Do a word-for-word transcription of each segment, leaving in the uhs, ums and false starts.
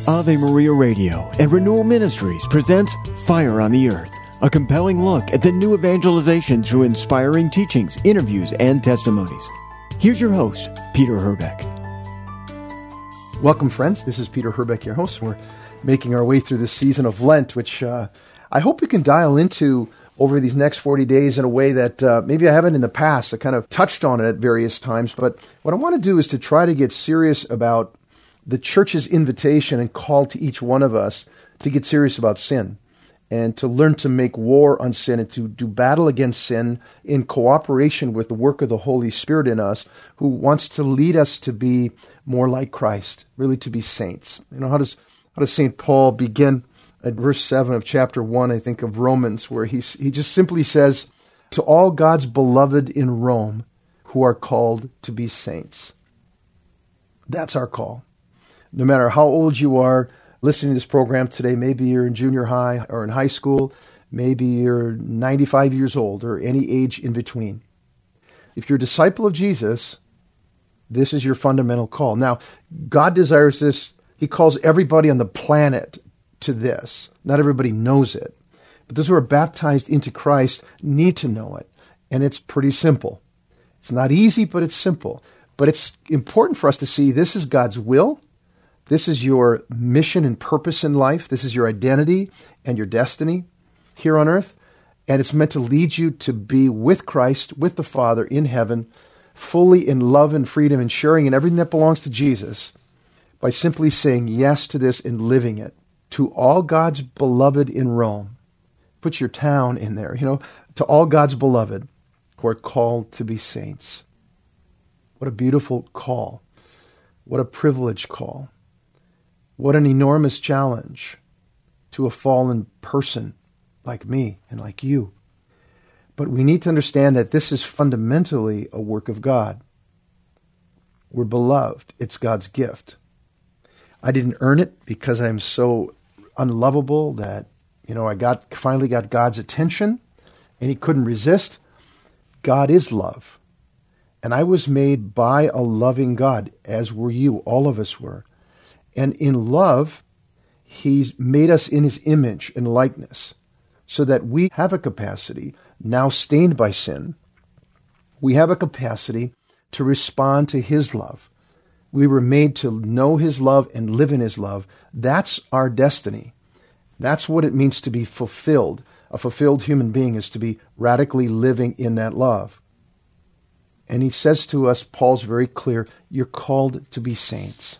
Ave Maria Radio and Renewal Ministries presents Fire on the Earth, a compelling look at the new evangelization through inspiring teachings, interviews, and testimonies. Here's your host, Peter Herbeck. Welcome, friends. This is Peter Herbeck, your host. We're making our way through this season of Lent, which uh, I hope we can dial into over these next forty days in a way that uh, maybe I haven't in the past. I kind of touched on it at various times, but what I want to do is to try to get serious about the church's invitation and call to each one of us to get serious about sin and to learn to make war on sin and to do battle against sin in cooperation with the work of the Holy Spirit in us, who wants to lead us to be more like Christ, really to be saints. You know, how does how does Saint Paul begin at verse seven of chapter one, I think, of Romans, where he, he just simply says, "To all God's beloved in Rome who are called to be saints." That's our call. No matter how old you are listening to this program today, maybe you're in junior high or in high school, maybe you're ninety-five years old or any age in between. If you're a disciple of Jesus, this is your fundamental call. Now, God desires this. He calls everybody on the planet to this. Not everybody knows it, but those who are baptized into Christ need to know it. And it's pretty simple. It's not easy, but it's simple. But it's important for us to see this is God's will. This is your mission and purpose in life. This is your identity and your destiny here on earth. And it's meant to lead you to be with Christ, with the Father in heaven, fully in love and freedom and sharing in everything that belongs to Jesus by simply saying yes to this and living it. To all God's beloved in Rome. Put your town in there, you know. To all God's beloved who are called to be saints. What a beautiful call. What a privileged call. What an enormous challenge to a fallen person like me and like you. But we need to understand that this is fundamentally a work of God. We're beloved. It's God's gift. I didn't earn it because I'm so unlovable that, you know, I got finally got God's attention and he couldn't resist. God is love. And I was made by a loving God, as were you. All of us were. And in love, he's made us in his image and likeness so that we have a capacity, now stained by sin, we have a capacity to respond to his love. We were made to know his love and live in his love. That's our destiny. That's what it means to be fulfilled. A fulfilled human being is to be radically living in that love. And he says to us, Paul's very clear, you're called to be saints.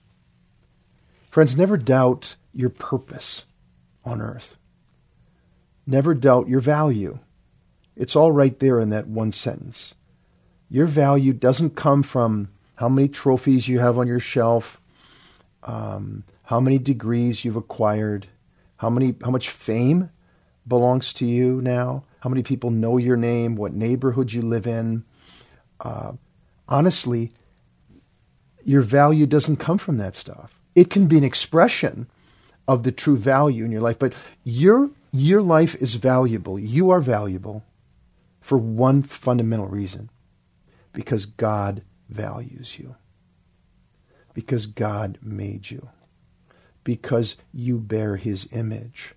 Friends, never doubt your purpose on earth. Never doubt your value. It's all right there in that one sentence. Your value doesn't come from how many trophies you have on your shelf, um, how many degrees you've acquired, how many, how much fame belongs to you now, how many people know your name, what neighborhood you live in. Uh, honestly, your value doesn't come from that stuff. It can be an expression of the true value in your life, but your your life is valuable. You are valuable for one fundamental reason, because God values you, because God made you, because you bear his image.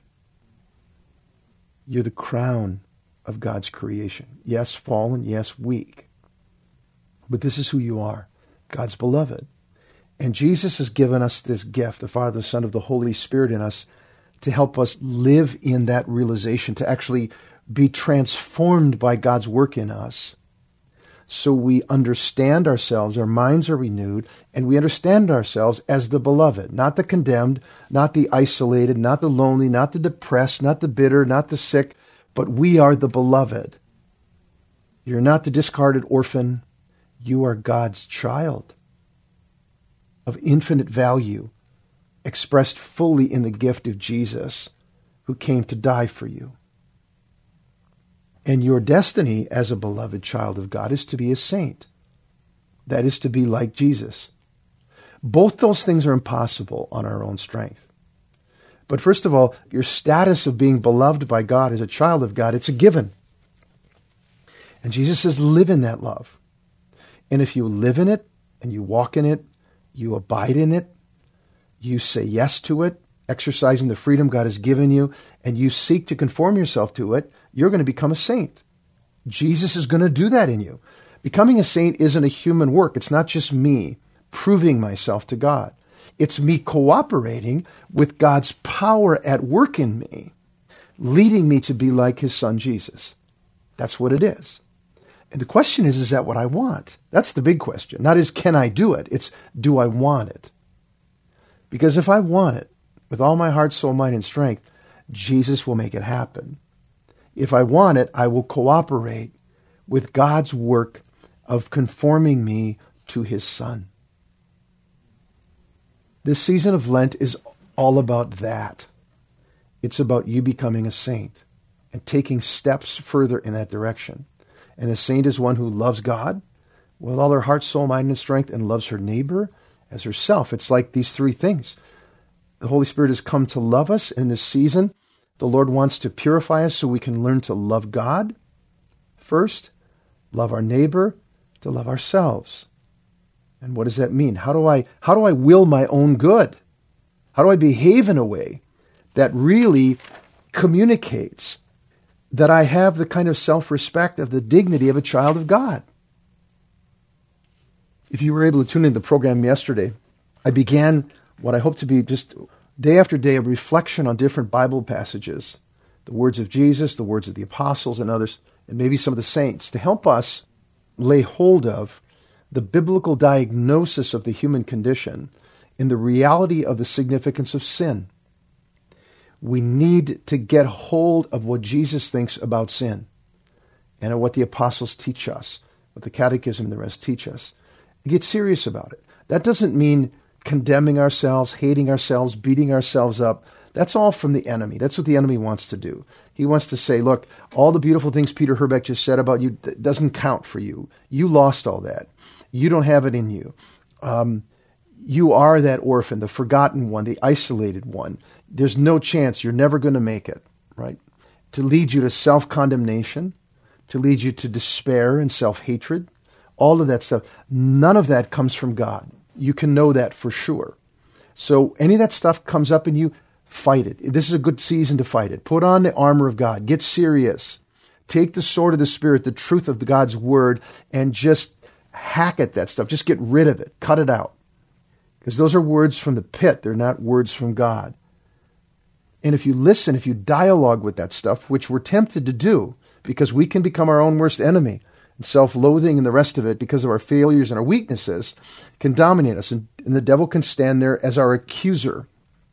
You're the crown of God's creation. Yes, fallen, yes, weak, but this is who you are, God's beloved. And Jesus has given us this gift, the Father, the Son, of the Holy Spirit in us, to help us live in that realization, to actually be transformed by God's work in us. So we understand ourselves, our minds are renewed, and we understand ourselves as the beloved, not the condemned, not the isolated, not the lonely, not the depressed, not the bitter, not the sick, but we are the beloved. You're not the discarded orphan. You are God's child, of infinite value, expressed fully in the gift of Jesus, who came to die for you. And your destiny as a beloved child of God is to be a saint. That is to be like Jesus. Both those things are impossible on our own strength. But first of all, your status of being beloved by God as a child of God, it's a given. And Jesus says, live in that love. And if you live in it and you walk in it, you abide in it, you say yes to it, exercising the freedom God has given you, and you seek to conform yourself to it, you're going to become a saint. Jesus is going to do that in you. Becoming a saint isn't a human work. It's not just me proving myself to God. It's me cooperating with God's power at work in me, leading me to be like his son Jesus. That's what it is. And the question is, is that what I want? That's the big question. Not is, can I do it? It's, do I want it? Because if I want it with all my heart, soul, mind, and strength, Jesus will make it happen. If I want it, I will cooperate with God's work of conforming me to his son. This season of Lent is all about that. It's about you becoming a saint and taking steps further in that direction. And a saint is one who loves God with all her heart, soul, mind, and strength, and loves her neighbor as herself. It's like these three things. The Holy Spirit has come to love us in this season. The Lord wants to purify us so we can learn to love God first, love our neighbor, to love ourselves. And what does that mean? How do I how do I will my own good? How do I behave in a way that really communicates that I have the kind of self-respect of the dignity of a child of God? If you were able to tune in the program yesterday, I began what I hope to be just day after day a reflection on different Bible passages, the words of Jesus, the words of the apostles and others, and maybe some of the saints, to help us lay hold of the biblical diagnosis of the human condition in the reality of the significance of sin. We need to get hold of what Jesus thinks about sin and of what the apostles teach us, what the catechism and the rest teach us. Get serious about it. That doesn't mean condemning ourselves, hating ourselves, beating ourselves up. That's all from the enemy. That's what the enemy wants to do. He wants to say, look, all the beautiful things Peter Herbeck just said about you doesn't count for you. You lost all that. You don't have it in you. Um, you are that orphan, the forgotten one, the isolated one. There's no chance. You're never going to make it, right? To lead you to self-condemnation, to lead you to despair and self-hatred, all of that stuff. None of that comes from God. You can know that for sure. So any of that stuff comes up in you, fight it. This is a good season to fight it. Put on the armor of God. Get serious. Take the sword of the Spirit, the truth of God's word, and just hack at that stuff. Just get rid of it. Cut it out. Because those are words from the pit. They're not words from God. And if you listen, if you dialogue with that stuff, which we're tempted to do, because we can become our own worst enemy, and self-loathing and the rest of it, because of our failures and our weaknesses, can dominate us. And, and the devil can stand there as our accuser.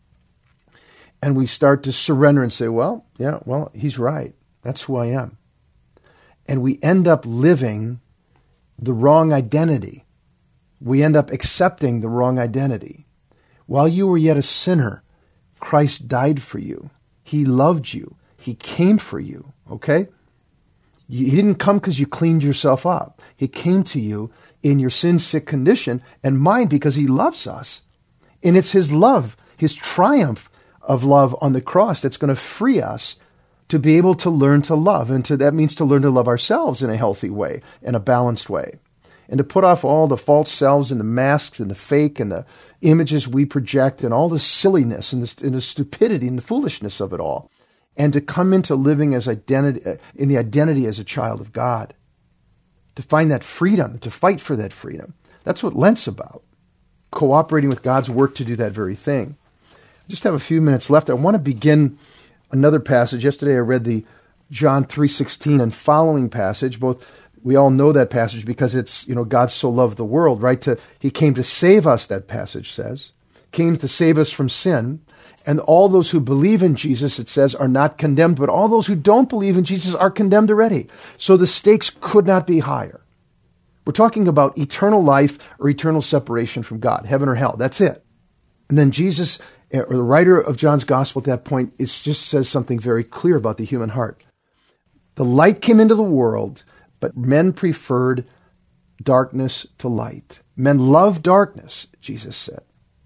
And we start to surrender and say, well, yeah, well, he's right. That's who I am. And we end up living the wrong identity. We end up accepting the wrong identity. While you were yet a sinner, Christ died for you. He loved you. He came for you, okay? He didn't come because you cleaned yourself up. He came to you in your sin-sick condition and mine because he loves us. And it's his love, his triumph of love on the cross that's going to free us to be able to learn to love. And to, that means to learn to love ourselves in a healthy way, in a balanced way. And to put off all the false selves and the masks and the fake and the images we project and all the silliness and the, and the stupidity and the foolishness of it all. And to come into living as identity, in the identity as a child of God. To find that freedom, to fight for that freedom. That's what Lent's about. Cooperating with God's work to do that very thing. I just have a few minutes left. I want to begin another passage. Yesterday I read the John three sixteen and following passage. Both we all know that passage because it's, you know, God so loved the world, right? To, he came to save us, that passage says. Came to save us from sin. And all those who believe in Jesus, it says, are not condemned, but all those who don't believe in Jesus are condemned already. So the stakes could not be higher. We're talking about eternal life or eternal separation from God, heaven or hell. That's it. And then Jesus, or the writer of John's gospel at that point, it just says something very clear about the human heart. The light came into the world, but men preferred darkness to light. Men love darkness, Jesus said.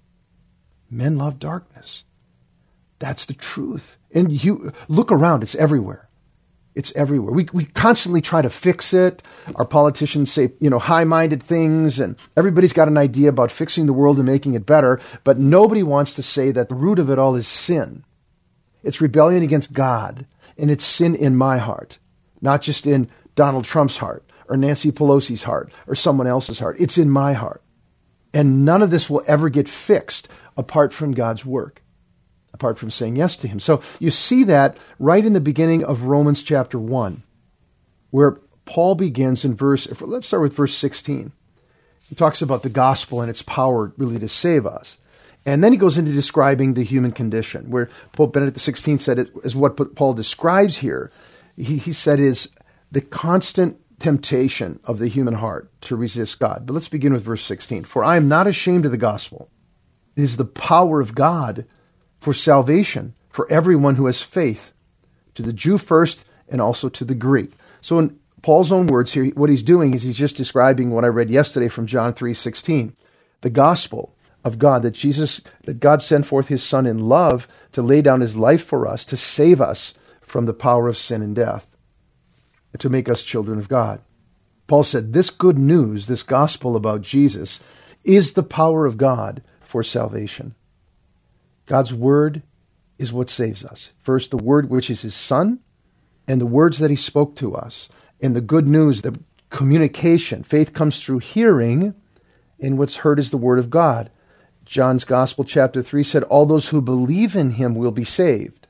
Men love darkness. That's the truth. And you look around, it's everywhere. It's everywhere. We we constantly try to fix it. Our politicians say, you know, high-minded things, and everybody's got an idea about fixing the world and making it better, but nobody wants to say that the root of it all is sin. It's rebellion against God, and it's sin in my heart, not just in Donald Trump's heart or Nancy Pelosi's heart or someone else's heart. It's in my heart. And none of this will ever get fixed apart from God's work, apart from saying yes to him. So you see that right in the beginning of Romans chapter one, where Paul begins in verse, let's start with verse sixteen. He talks about the gospel and its power really to save us. And then he goes into describing the human condition, where Pope Benedict the sixteenth said it is what Paul describes here. He, he said is the constant temptation of the human heart to resist God. But let's begin with verse sixteen. For I am not ashamed of the gospel. It is the power of God for salvation, for everyone who has faith, to the Jew first and also to the Greek. So in Paul's own words here, what he's doing is he's just describing what I read yesterday from John three sixteen, the gospel of God, that Jesus, that God sent forth his Son in love to lay down his life for us, to save us from the power of sin and death, and to make us children of God. Paul said, this good news, this gospel about Jesus, is the power of God for salvation. God's word is what saves us. First, the word which is his Son, and the words that he spoke to us. And the good news, the communication. Faith comes through hearing, and what's heard is the word of God. John's Gospel, chapter three, said, all those who believe in him will be saved.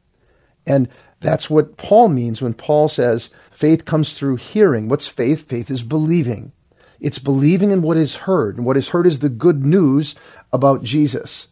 And that's what Paul means when Paul says faith comes through hearing. What's faith? Faith is believing. It's believing in what is heard. And what is heard is the good news about Jesus.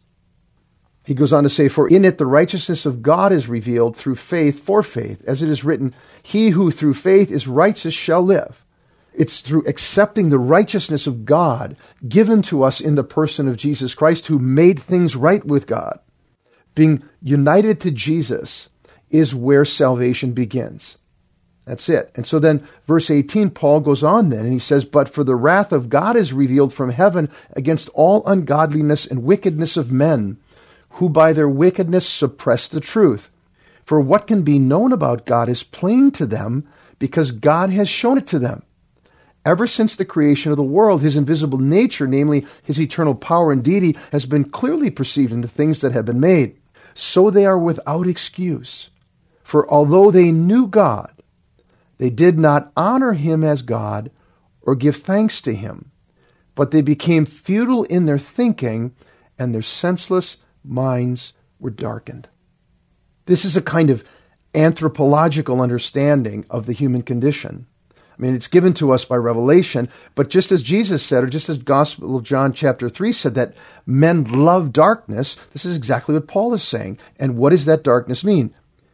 He goes on to say, for in it the righteousness of God is revealed through faith for faith. As it is written, he who through faith is righteous shall live. It's through accepting the righteousness of God given to us in the person of Jesus Christ, who made things right with God. Being united to Jesus is where salvation begins. That's it. And so then verse eighteen, Paul goes on then, and he says, but for the wrath of God is revealed from heaven against all ungodliness and wickedness of men, who by their wickedness suppress the truth. For what can be known about God is plain to them, because God has shown it to them. Ever since the creation of the world, his invisible nature, namely his eternal power and deity, has been clearly perceived in the things that have been made. So they are without excuse. For although they knew God, they did not honor him as God or give thanks to him, but they became futile in their thinking, and their senseless minds were darkened. This is a kind of anthropological understanding of the human condition. I mean, it's given to us by revelation, but just as Jesus said, or just as Gospel of John chapter three said, that men love darkness, this is exactly what Paul is saying. And what does that darkness mean?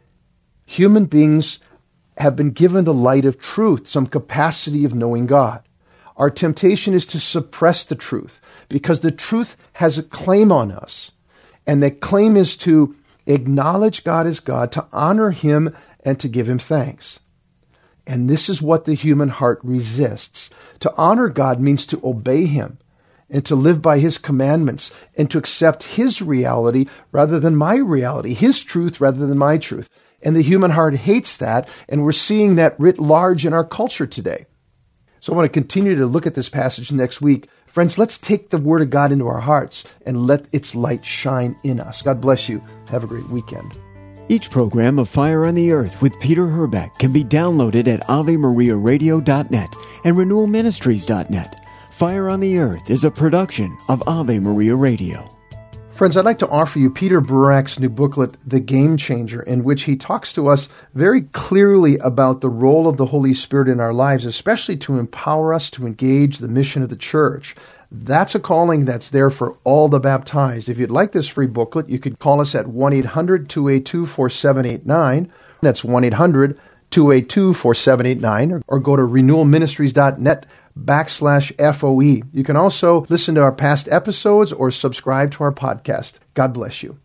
Human beings have been given the light of truth, some capacity of knowing God. Our temptation is to suppress the truth, because the truth has a claim on us. And that claim is to acknowledge God as God, to honor him, and to give him thanks. And this is what the human heart resists. To honor God means to obey him and to live by his commandments and to accept his reality rather than my reality, his truth rather than my truth. And the human heart hates that, and we're seeing that writ large in our culture today. So I want to continue to look at this passage next week. Friends, let's take the Word of God into our hearts and let its light shine in us. God bless you. Have a great weekend. Each program of Fire on the Earth with Peter Herbeck can be downloaded at ave maria radio dot net and renewal ministries dot net. Fire on the Earth is a production of Ave Maria Radio. Friends, I'd like to offer you Peter Burak's new booklet, The Game Changer, in which he talks to us very clearly about the role of the Holy Spirit in our lives, especially to empower us to engage the mission of the church. That's a calling that's there for all the baptized. If you'd like this free booklet, you could call us at one eight hundred two eight two four seven eight nine. That's one eight hundred two eight two four seven eight nine, or, or go to renewal ministries dot net backslash F O E. You can also listen to our past episodes or subscribe to our podcast. God bless you.